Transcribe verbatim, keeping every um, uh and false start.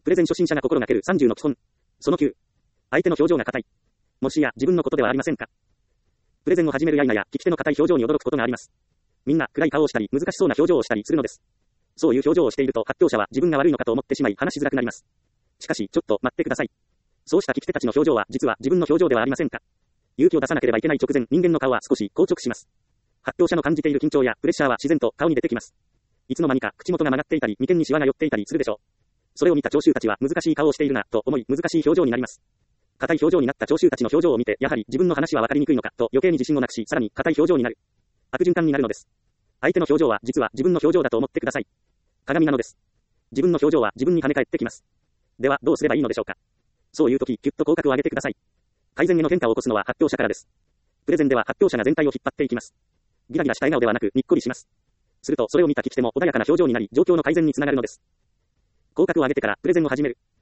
プレゼン初心者が心がけるさんじゅうの基本。そのきゅう。相手の表情が硬い。もしや自分のことではありませんか。プレゼンを始めるや否や、聞き手の硬い表情に驚くことがあります。みんな暗い顔をしたり、難しそうな表情をしたりするのです。そういう表情をしていると、発表者は自分が悪いのかと思ってしまい話しづらくなります。しかし、ちょっと待ってください。そうした聞き手たちの表情は、実は自分の表情ではありませんか。勇気を出さなければいけない直前、人間の顔は少し硬直します。発表者の感じている緊張やプレッシャーは自然と顔に出てきます。いつの間にか口元が曲がっていたり、眉間にシワが寄っていたりするでしょう。それを見た聴衆たちは難しい顔をしているな、と思い難しい表情になります。硬い表情になった聴衆たちの表情を見て、やはり自分の話は分かりにくいのか、と余計に自信をなくし、さらに硬い表情になる。悪循環になるのです。相手の表情は実は自分の表情だと思ってください。鏡なのです。自分の表情は自分に跳ね返ってきます。では、どうすればいいのでしょうか。そういう時、ぎゅっと口角を上げてください。改善への変化を起こすのは発表者からです。プレゼンでは発表者が全体を引っ張っていきます。ギラギラした笑顔ではなく、にっこりします。すると、それを見た聞き手も穏やかな表情になり、状況の改善につながるのです。口角を上げてから、プレゼンを始める。